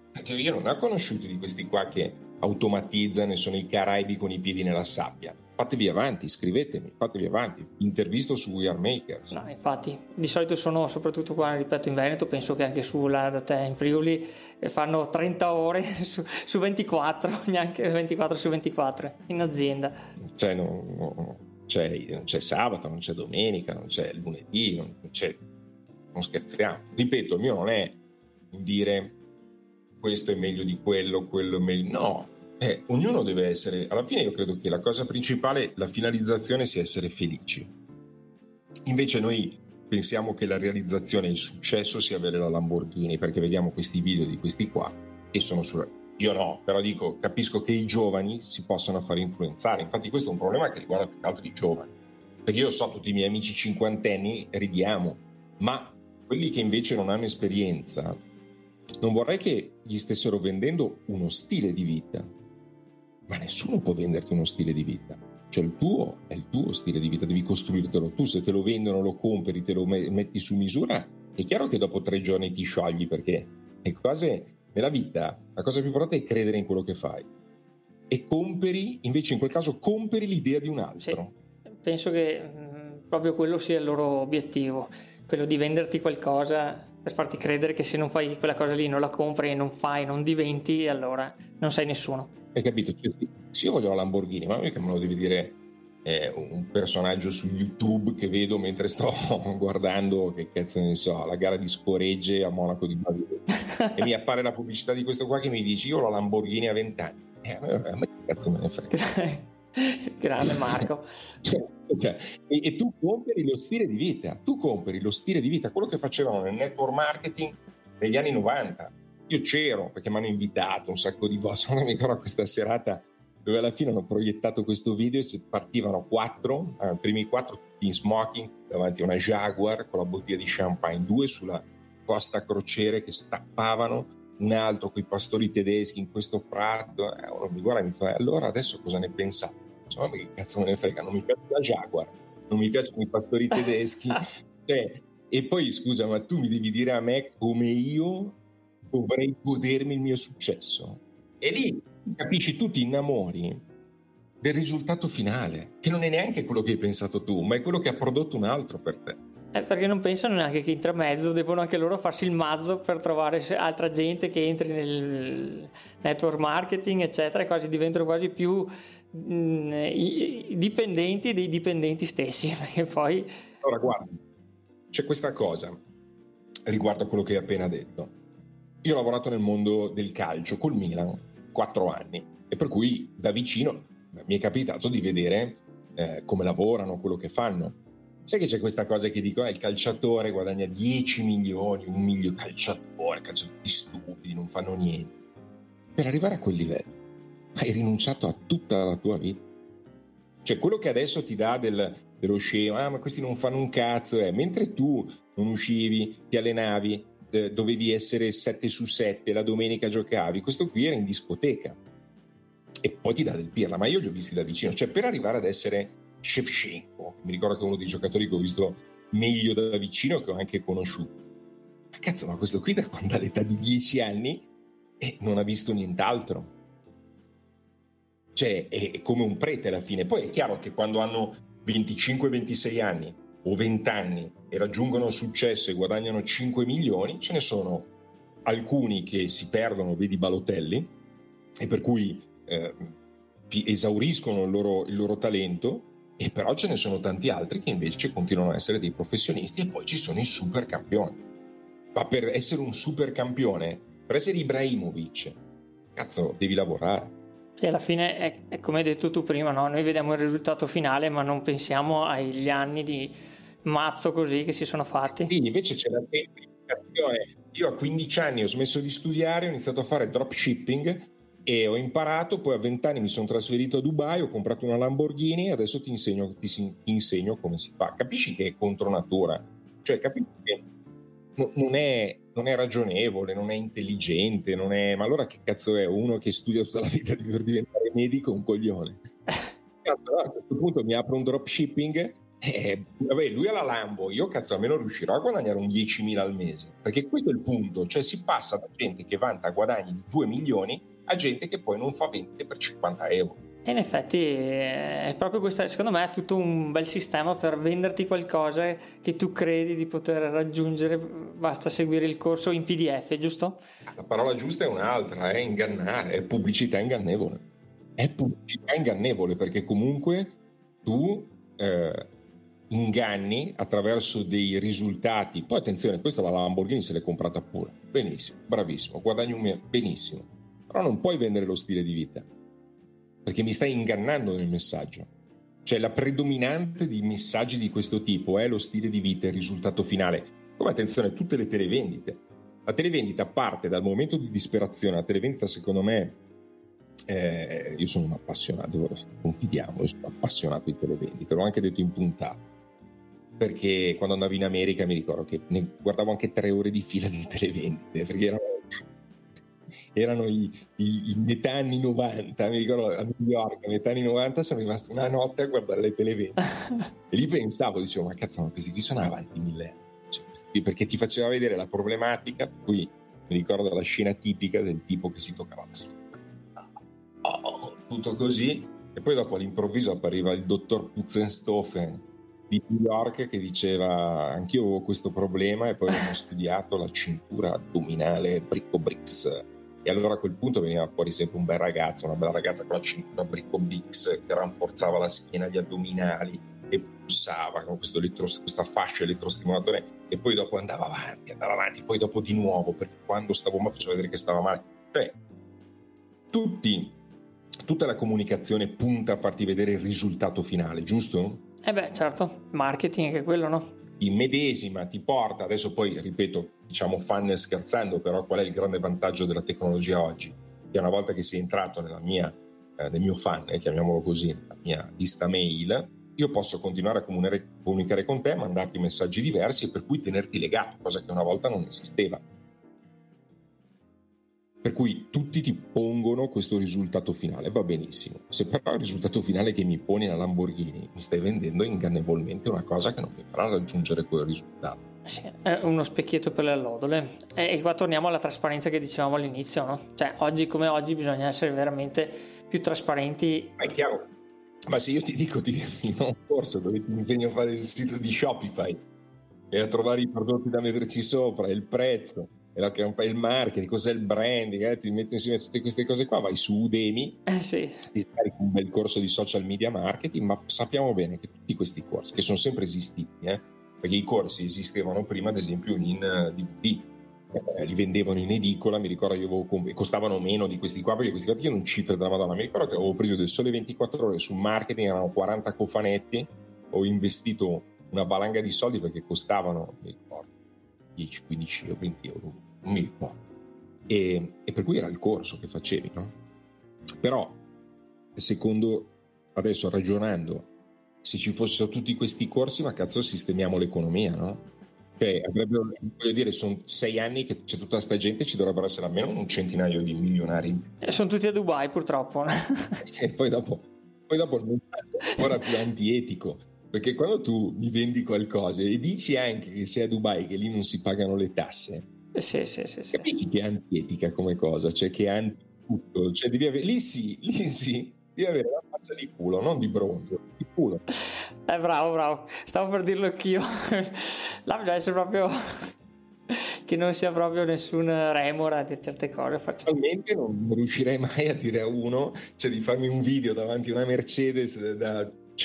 Io non ho conosciuti di questi qua che automatizzano e sono i Caraibi con i piedi nella sabbia. Fatevi avanti, scrivetemi, fatevi avanti. Intervisto su We Are Makers. No, infatti, di solito sono, soprattutto qua, ripeto, in Veneto, penso che anche da te in Friuli fanno 30 ore su 24, neanche 24 su 24 in azienda. Cioè, non c'è sabato, non c'è domenica, non c'è lunedì, non scherziamo. Ripeto, il mio non è un dire questo è meglio di quello è meglio. No, ognuno deve essere. Alla fine io credo che la cosa principale, la finalizzazione sia essere felici. Invece noi pensiamo che la realizzazione, il successo sia avere la Lamborghini, perché vediamo questi video di questi qua e sono io no, però dico, capisco che i giovani si possano fare influenzare. Infatti questo è un problema che riguarda più che altro i giovani, perché io so tutti i miei amici cinquantenni ridiamo, ma quelli che invece non hanno esperienza, non vorrei che gli stessero vendendo uno stile di vita, ma nessuno può venderti uno stile di vita. Cioè il tuo è il tuo stile di vita, devi costruirtelo tu. Se te lo vendono, lo compri, te lo metti su misura, è chiaro che dopo 3 giorni ti sciogli, perché le cose nella vita, la cosa più importante è credere in quello che fai e invece in quel caso compri l'idea di un altro. Sì, penso che proprio quello sia il loro obiettivo, quello di venderti qualcosa per farti credere che se non fai quella cosa lì, non la compri e non diventi, allora non sei nessuno. Hai capito? Cioè, sì, io voglio la Lamborghini, ma non è che me lo devi dire un personaggio su YouTube che vedo mentre sto guardando, che cazzo ne so, la gara di scoregge a Monaco di Baviera e mi appare la pubblicità di questo qua che mi dice io ho la Lamborghini a 20 anni. A me che cazzo me ne frega. Grande Marco. E tu compri lo stile di vita, quello che facevano nel network marketing negli anni 90. Io c'ero perché mi hanno invitato un sacco di volte, non mi ricordo questa serata dove alla fine hanno proiettato questo video e partivano 4, i primi 4 tutti in smoking davanti a una Jaguar con la bottiglia di champagne, 2 sulla costa crociere che stappavano, un altro con i pastori tedeschi in questo prato. Uno mi guarda e mi fa allora adesso cosa ne pensate? Insomma, che cazzo me ne frega, non mi piace la Jaguar, non mi piacciono i pastori tedeschi. E poi scusa, ma tu mi devi dire a me come io dovrei godermi il mio successo? E lì capisci, tu ti innamori del risultato finale, che non è neanche quello che hai pensato tu, ma è quello che ha prodotto un altro per te. Perché non pensano neanche che intramezzo devono anche loro farsi il mazzo per trovare altra gente che entri nel network marketing, eccetera, e quasi diventano quasi più dipendenti dei dipendenti stessi, perché poi... Allora guarda, c'è questa cosa riguardo a quello che hai appena detto. Io ho lavorato nel mondo del calcio col Milan 4 anni e per cui da vicino mi è capitato di vedere come lavorano, quello che fanno. Sai che c'è questa cosa che dico, il calciatore guadagna 10 milioni, 1 milione, calciatori stupidi, non fanno niente. Per arrivare a quel livello hai rinunciato a tutta la tua vita. Cioè quello che adesso ti dà dello scemo, ma questi non fanno un cazzo, mentre tu non uscivi, ti allenavi, dovevi essere 7 su 7, la domenica giocavi, questo qui era in discoteca e poi ti dà del pirla, ma io li ho visti da vicino, cioè per arrivare ad essere Shevchenko, che mi ricordo che è uno dei giocatori che ho visto meglio da vicino, che ho anche conosciuto, ma cazzo, ma questo qui da quando ha l'età di 10 anni non ha visto nient'altro, cioè è come un prete alla fine. Poi è chiaro che quando hanno 25-26 anni o 20 anni e raggiungono il successo e guadagnano 5 milioni, ce ne sono alcuni che si perdono, vedi Balotelli, e per cui esauriscono il loro talento, e però ce ne sono tanti altri che invece continuano a essere dei professionisti. E poi ci sono i super campioni, ma per essere un super campione, per essere Ibrahimovic, cazzo, devi lavorare. E alla fine è come hai detto tu prima, no? Noi vediamo il risultato finale ma non pensiamo agli anni di mazzo così che si sono fatti. Sì, invece c'è la semplificazione. Io a 15 anni ho smesso di studiare, ho iniziato a fare dropshipping e ho imparato, poi a 20 anni mi sono trasferito a Dubai, ho comprato una Lamborghini e adesso ti insegno come si fa. Capisci che è contro natura? Cioè capisci che non è ragionevole, non è intelligente, non è... Ma allora che cazzo è? Uno che studia tutta la vita per diventare medico, un coglione. Cazzo, a questo punto mi apro un dropshipping Vabbè, lui ha la Lambo, io cazzo almeno riuscirò a guadagnare un 10.000 al mese, perché questo è il punto, cioè si passa da gente che vanta guadagni di 2 milioni a gente che poi non fa vendite per 50 euro. E in effetti è proprio questo, secondo me è tutto un bel sistema per venderti qualcosa che tu credi di poter raggiungere, basta seguire il corso in PDF, giusto? La parola giusta è un'altra, è ingannare, è pubblicità ingannevole. È pubblicità ingannevole perché comunque tu inganni attraverso dei risultati. Poi attenzione, questa la Lamborghini se l'è comprata pure, benissimo, bravissimo, guadagni benissimo, però non puoi vendere lo stile di vita perché mi stai ingannando nel messaggio. Cioè la predominante di messaggi di questo tipo è lo stile di vita e il risultato finale. Come attenzione, tutte le televendite, la televendita parte dal momento di disperazione. La televendita secondo me, io sono un appassionato, confidiamo, io sono appassionato di televendite, l'ho anche detto in puntata, perché quando andavo in America mi ricordo che ne guardavo anche 3 ore di fila di televendite, perché erano i metà anni 90, mi ricordo a New York, a metà anni 90 sono rimasto una notte a guardare le televendite e lì pensavo, dicevo, ma cazzo, ma questi qui sono avanti 1000 anni, cioè, perché ti faceva vedere la problematica. Poi mi ricordo la scena tipica del tipo che si toccava la schiena, tutto così, e poi dopo all'improvviso appariva il dottor Putzenstoffen di New York che diceva anch'io avevo questo problema e poi ho studiato la cintura addominale Bricco-Brix, e allora a quel punto veniva fuori sempre un bel ragazzo, una bella ragazza con la cintura Bricco-Brix che rafforzava la schiena, gli addominali e pulsava con questa fascia elettrostimolatore, e poi dopo andava avanti, poi dopo di nuovo, perché quando stavo male faceva vedere che stava male. Cioè tutta la comunicazione punta a farti vedere il risultato finale, giusto? Beh, certo, marketing è quello, no? Immedesima, ti porta, adesso poi ripeto, diciamo fan scherzando, però qual è il grande vantaggio della tecnologia oggi? Che una volta che sei entrato nel mio fan, chiamiamolo così, nella mia lista mail, io posso continuare a comunicare con te, mandarti messaggi diversi e per cui tenerti legato, cosa che una volta non esisteva. Per cui tutti ti pongono questo risultato finale, va benissimo. Se però il risultato finale che mi poni la Lamborghini mi stai vendendo ingannevolmente una cosa che non mi farà raggiungere quel risultato. Sì, è uno specchietto per le allodole. E qua torniamo alla trasparenza che dicevamo all'inizio, no? Cioè oggi come oggi bisogna essere veramente più trasparenti. Ma è chiaro, ma se io ti dico ti do un corso dove ti insegno a fare il sito di Shopify e a trovare i prodotti da metterci sopra, il prezzo, il marketing, cos'è il branding, ti metto insieme tutte queste cose qua, vai su Udemy, sì, ti scarichi un bel corso di social media marketing, ma sappiamo bene che tutti questi corsi, che sono sempre esistiti, perché i corsi esistevano prima ad esempio in DVD, li vendevano in edicola, mi ricordo io costavano meno di questi qua, perché questi qua erano cifre della Madonna. Mi ricordo che avevo preso del Sole 24 Ore sul marketing, erano 40 cofanetti, ho investito una valanga di soldi perché costavano, mi ricordo, 10, 15 euro, 20 euro, non mi ricordo, e per cui era il corso che facevi, no? Però secondo, adesso ragionando, se ci fossero tutti questi corsi, ma cazzo sistemiamo l'economia, no? Cioè avrebbero, voglio dire, sono 6 anni che c'è tutta sta gente, ci dovrebbero essere almeno un centinaio di milionari. Sono tutti a Dubai purtroppo. Poi dopo il messaggio è ancora più antietico, perché quando tu mi vendi qualcosa e dici anche che sei a Dubai, che lì non si pagano le tasse, sì. Capisci che è antietica come cosa, cioè che è anti tutto, cioè devi avere, lì sì, devi avere la faccia di culo, non di bronzo, di culo. Bravo, stavo per dirlo anch'io. Là bisogna essere proprio che non sia proprio nessun remora a dire certe cose. Attualmente non riuscirei mai a dire a uno, cioè di farmi un video davanti a una Mercedes da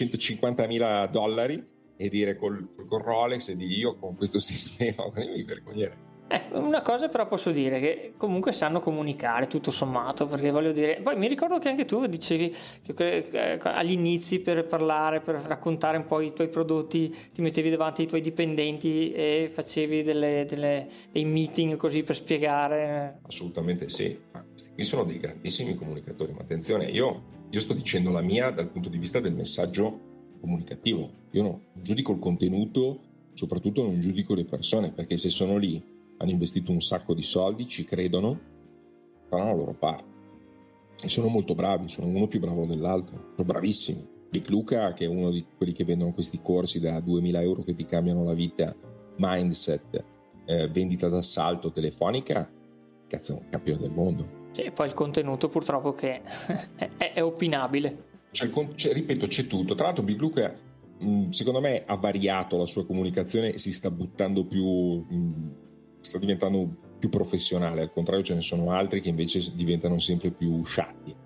$150.000 e dire col Rolex e di io con questo sistema, mi vergognerei. Una cosa però posso dire che comunque sanno comunicare tutto sommato, perché voglio dire, poi mi ricordo che anche tu dicevi che agli inizi per parlare, per raccontare un po' i tuoi prodotti ti mettevi davanti ai tuoi dipendenti e facevi dei meeting così per spiegare. Assolutamente sì, questi qui sono dei grandissimi comunicatori, ma attenzione, io sto dicendo la mia dal punto di vista del messaggio comunicativo, io non giudico il contenuto, soprattutto non giudico le persone, perché se sono lì hanno investito un sacco di soldi, ci credono, faranno la loro parte e sono molto bravi, sono uno più bravo dell'altro, sono bravissimi, Big Luca, che è uno di quelli che vendono questi corsi da 2.000 euro che ti cambiano la vita, mindset, vendita d'assalto telefonica, cazzo, è un campione del mondo. E poi il contenuto purtroppo che è opinabile. Ripeto, c'è tutto. Tra l'altro Big Luca, secondo me, ha variato la sua comunicazione e si sta buttando più, sta diventando più professionale. Al contrario, ce ne sono altri che invece diventano sempre più sciatti.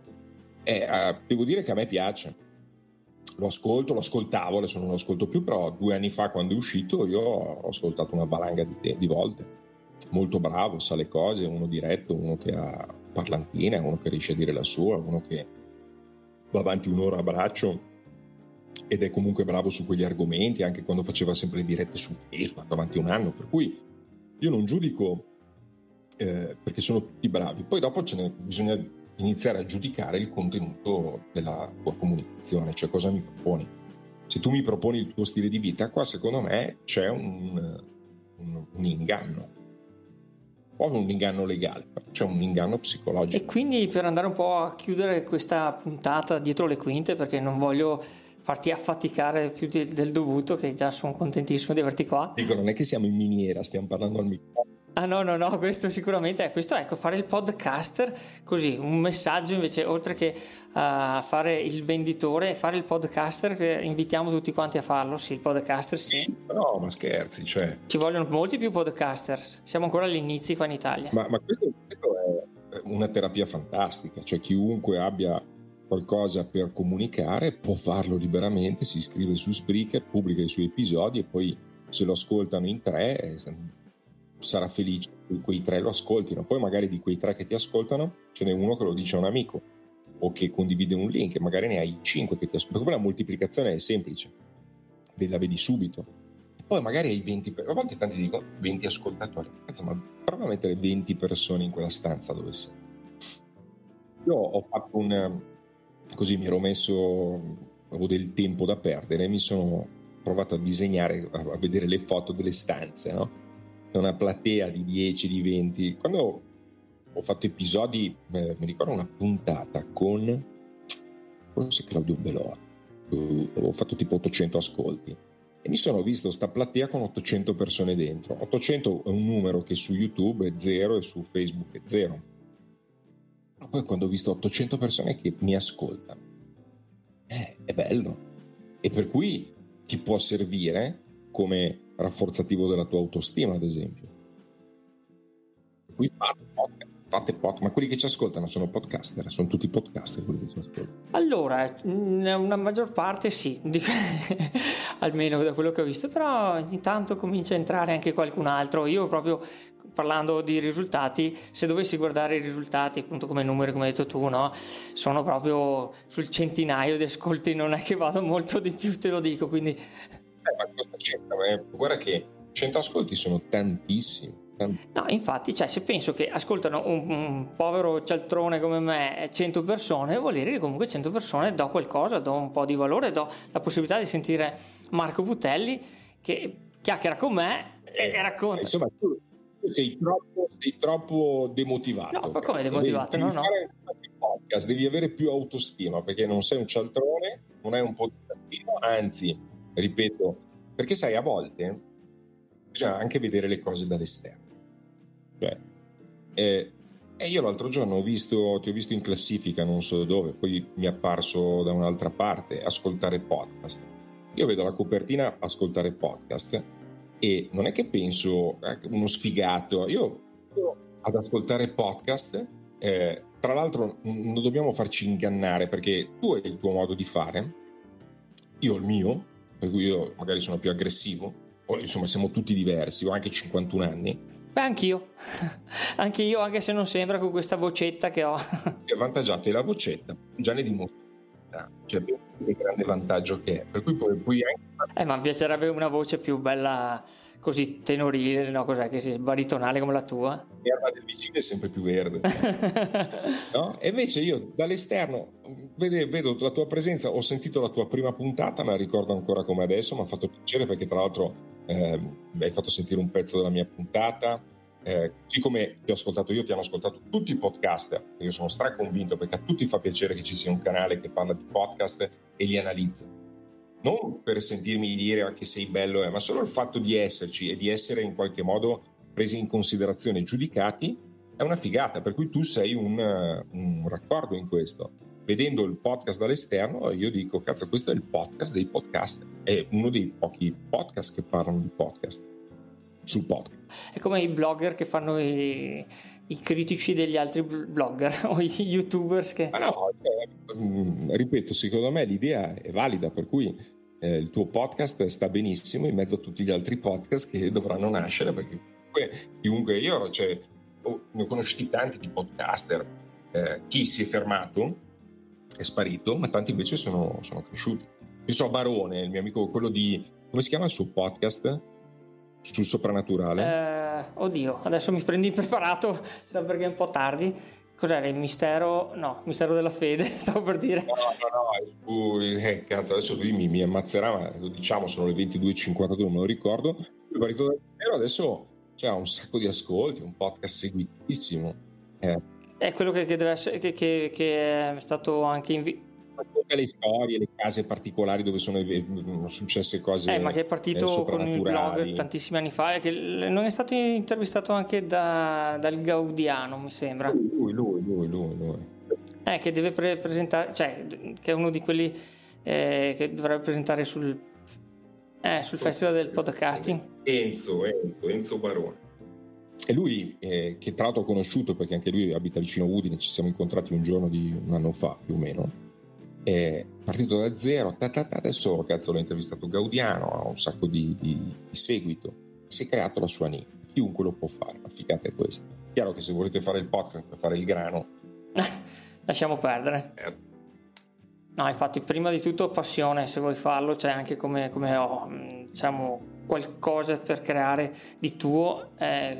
Devo dire che a me piace. Lo ascoltavo, adesso non lo ascolto più, però 2 anni fa, quando è uscito, io ho ascoltato una valanga di volte. Molto bravo, sa le cose, uno diretto, uno che ha parlantina, uno che riesce a dire la sua, uno che va avanti un'ora a braccio ed è comunque bravo su quegli argomenti, anche quando faceva sempre dirette su Facebook davanti a un anno, per cui io non giudico perché sono tutti bravi. Poi dopo bisogna iniziare a giudicare il contenuto della tua comunicazione, cioè cosa mi proponi. Se tu mi proponi il tuo stile di vita, qua secondo me c'è un inganno. Poi un inganno legale, c'è un inganno psicologico. E quindi, per andare un po' a chiudere questa puntata dietro le quinte, perché non voglio farti affaticare più del dovuto, che già sono contentissimo di averti qua. Dico, non è che siamo in miniera, stiamo parlando al microfono. Ah no, questo sicuramente è questo, ecco, fare il podcaster, così, un messaggio invece, oltre che a fare il venditore, fare il podcaster, che invitiamo tutti quanti a farlo, sì, il podcaster sì. No, ma scherzi, cioè. Ci vogliono molti più podcaster, siamo ancora agli inizi qua in Italia. Ma questo è una terapia fantastica, cioè chiunque abbia qualcosa per comunicare può farlo liberamente, si iscrive su Spreaker, pubblica i suoi episodi e poi se lo ascoltano in 3 sarà felice che quei 3 lo ascoltino. Poi magari di quei 3 che ti ascoltano ce n'è uno che lo dice a un amico o che condivide un link e magari ne hai 5 che ti ascoltano. Come la moltiplicazione è semplice, la vedi subito. E poi magari hai 20, a volte tanti dicono 20 ascoltatori, ma prova a mettere 20 persone in quella stanza dove sei. Io ho fatto così mi ero messo, avevo del tempo da perdere, mi sono provato a disegnare, a vedere le foto delle stanze, no? Una platea di 10, di 20. Quando ho fatto episodi, mi ricordo una puntata con forse Claudio Bellotti, avevo fatto tipo 800 ascolti e mi sono visto sta platea con 800 persone dentro. 800 è un numero che su YouTube è 0 e su Facebook è 0. Ma poi quando ho visto 800 persone che mi ascoltano, è bello, e per cui ti può servire come rafforzativo della tua autostima, ad esempio. Qui fate podcast, ma quelli che ci ascoltano sono podcaster, sono tutti podcaster quelli che ci ascoltano. Allora, una maggior parte sì, almeno da quello che ho visto, però ogni tanto comincia a entrare anche qualcun altro. Io proprio parlando di risultati, se dovessi guardare i risultati, appunto come numeri, come hai detto tu, no, sono proprio sul centinaio di ascolti, non è che vado molto di più, te lo dico, quindi ma cosa c'entra? Guarda che 100 ascolti sono tantissimi. No, infatti, cioè, se penso che ascoltano un povero cialtrone come me 100 persone, vuol dire che comunque 100 persone do qualcosa, do un po' di valore, do la possibilità di sentire Marco Putelli che chiacchiera con me e racconta. Insomma, tu sei troppo demotivato. No, ma come demotivato? Devi no. fare un podcast, devi avere più autostima, perché non sei un cialtrone, non hai un podcastino, anzi, ripeto, perché sai, a volte bisogna anche vedere le cose dall'esterno. Cioè, io l'altro giorno ti ho visto in classifica, non so dove, poi mi è apparso da un'altra parte, ascoltare podcast. Io vedo la copertina ascoltare podcast e non è che penso uno sfigato, io ad ascoltare podcast, tra l'altro non dobbiamo farci ingannare, perché tu hai il tuo modo di fare, io ho il mio, per cui io magari sono più aggressivo, o insomma siamo tutti diversi, ho anche 51 anni. Beh, anch'io, anche se non sembra, con questa vocetta che ho. È avvantaggiato, e la vocetta già ne dimostra, cioè il grande vantaggio che è, per cui puoi anche... Ma mi piacerebbe una voce più bella, così tenorile, no? Cos'è, che sia baritonale come la tua? L'erba del vicino è sempre più verde. No? E invece io dall'esterno vedo la tua presenza, ho sentito la tua prima puntata, me la ricordo ancora come adesso, mi ha fatto piacere perché tra l'altro mi hai fatto sentire un pezzo della mia puntata, così come ti ho ascoltato io, ti hanno ascoltato tutti i podcaster. Io sono straconvinto perché a tutti fa piacere che ci sia un canale che parla di podcast e li analizza. Non per sentirmi dire che sei bello, ma solo il fatto di esserci e di essere in qualche modo presi in considerazione e giudicati è una figata, per cui tu sei un raccordo in questo. Vedendo il podcast dall'esterno io dico, cazzo, questo è il podcast dei podcaster, è uno dei pochi podcast che parlano di podcast sul podcast. È come i blogger che fanno i critici degli altri blogger o i youtubers che... Ma no, ripeto, secondo me l'idea è valida, per cui il tuo podcast sta benissimo in mezzo a tutti gli altri podcast che dovranno nascere, perché chiunque io, ne ho conosciuti tanti di podcaster, chi si è fermato è sparito, ma tanti invece sono cresciuti. Penso a Barone, il mio amico, quello di, come si chiama il suo podcast? Sul soprannaturale? Oddio, adesso mi prendi impreparato, perché è un po' tardi. Cos'era il mistero? No, mistero della fede, stavo per dire. No, cazzo, adesso lui mi ammazzerà, ma lo diciamo, sono le 22:52, non me lo ricordo. Il marito del mistero adesso ha un sacco di ascolti, un podcast seguitissimo. È quello che deve essere, che è stato anche tutte le storie, le case particolari dove sono successe cose ma che è partito con il blog tantissimi anni fa, e che non è stato intervistato anche dal Gaudiano, mi sembra. Lui. Che deve presentare, che è uno di quelli che dovrebbe presentare sul festival del podcasting. Enzo Barone. E lui, che tra l'altro ho conosciuto perché anche lui abita vicino a Udine, ci siamo incontrati un giorno di un anno fa più o meno, è partito da zero, adesso cazzo l'ho intervistato Gaudiano, ha un sacco di seguito, si è creato la sua nicchia, chiunque lo può fare, la figata è questa. Chiaro che se volete fare il podcast per fare il grano lasciamo perdere. No, infatti prima di tutto passione, se vuoi farlo c'è anche come qualcosa per creare di tuo,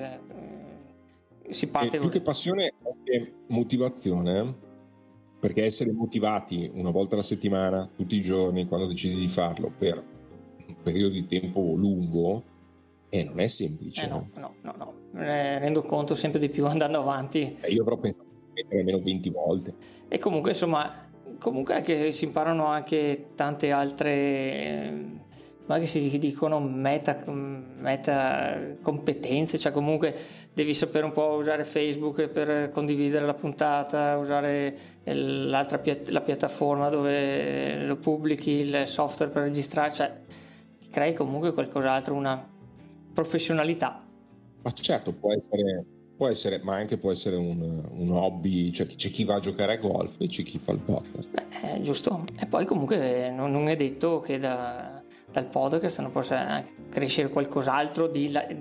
si parte più che passione anche motivazione, perché essere motivati una volta alla settimana, tutti i giorni, quando decidi di farlo per un periodo di tempo lungo, non è semplice. No. Me ne rendo conto sempre di più andando avanti. Io avrò pensato di mettere almeno 20 volte. E comunque è che si imparano anche tante altre, ma che si dicono meta competenze, comunque devi sapere un po' usare Facebook per condividere la puntata, usare la piattaforma dove lo pubblichi, il software per registrare, ti crei comunque qualcos'altro, una professionalità. Ma certo, può essere, ma anche può essere un hobby, c'è chi va a giocare a golf e c'è chi fa il podcast. Giusto. E poi comunque non è detto che dal podcast non possa crescere qualcos'altro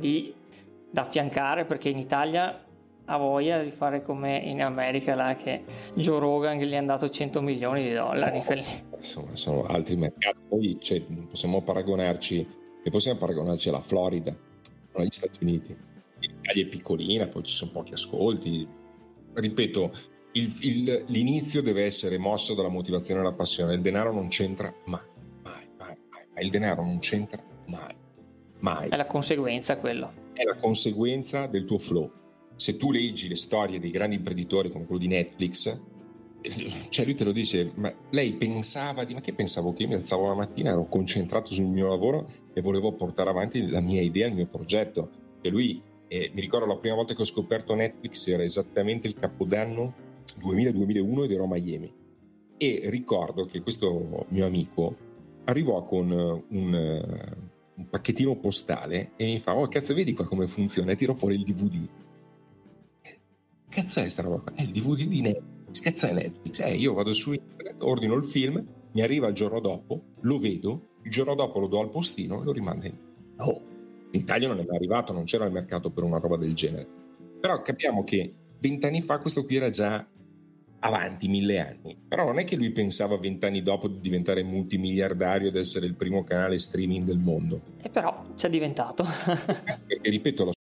da affiancare, perché in Italia ha voglia di fare come in America, là, che Joe Rogan gli hanno dato $100 milioni. Insomma, sono altri mercati. Poi possiamo paragonarci alla Florida, agli Stati Uniti. L'Italia è piccolina, poi ci sono pochi ascolti. Ripeto, l'inizio deve essere mosso dalla motivazione e dalla passione. Il denaro non c'entra mai. Il denaro non c'entra mai. È la conseguenza, quello. È la conseguenza del tuo flow. Se tu leggi le storie dei grandi imprenditori come quello di Netflix, lui te lo dice, ma lei pensava ma che pensavo? Che io mi alzavo la mattina, ero concentrato sul mio lavoro e volevo portare avanti la mia idea, il mio progetto. E lui, mi ricordo la prima volta che ho scoperto Netflix era esattamente il capodanno 2000-2001 ed ero a Miami, e ricordo che questo mio amico arrivò con un pacchettino postale e mi fa: oh cazzo, vedi qua come funziona, e tiro fuori il DVD. Cazzo è sta roba qua? È il DVD di Netflix. Cazzo è Netflix? Io vado su internet, ordino il film, mi arriva il giorno dopo, lo vedo, il giorno dopo lo do al postino e lo rimando in Italia non è mai arrivato, non c'era il mercato per una roba del genere. Però capiamo che 20 anni fa questo qui era già avanti 1000 anni. Però non è che lui pensava 20 anni dopo di diventare multimiliardario ed essere il primo canale streaming del mondo. E però c'è diventato. Perché ripeto,